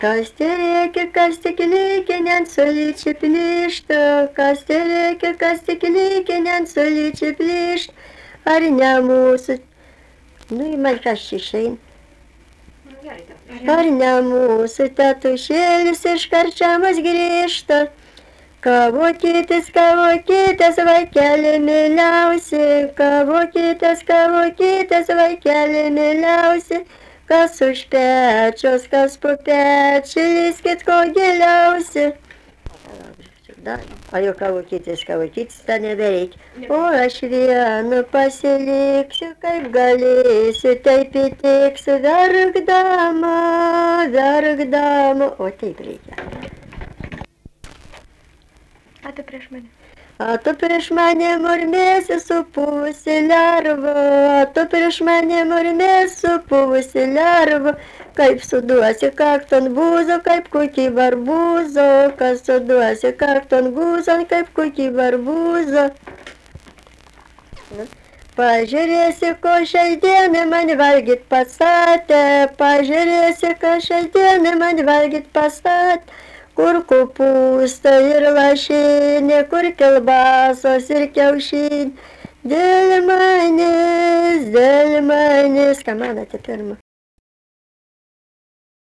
Kas tik lyginant su lyčiai plyšta, kas tik lyginant su lyčiai plyšta, ar ne mūsų, nu į man kas čia išeina. Ar ne mūsų tėtušėlis iš karčiamos grįžta, kavokytis, vaikeli myliausi, kavokytis, vaikeli myliausi, kas už pečios, kas po pečių, lyskit ko giliausi. O jau kavokytis, tą nebereikia. O aš vienu pasiliksiu, kaip galėsiu, taip įtiksiu, verkdama, o taip reikia. A tu prieš mane. A tu prieš mane murmėsi supuvusi lerva, a tu prieš mane murmėsi supuvusi lerva, kaip suduosi kakton būzo, kaip kokį barbūzo, kas suduosi kakton būzo, kaip kokį barbūzo. Pažiūrėsi, ko šiai dienai man valgyt pasatė, pažiūrėsi, ko šiai dienai man valgyt pasatė, kur kopūsta ir lašinė, kur kelbasos ir kiaušinė, dėl manęs, ką manote pirma?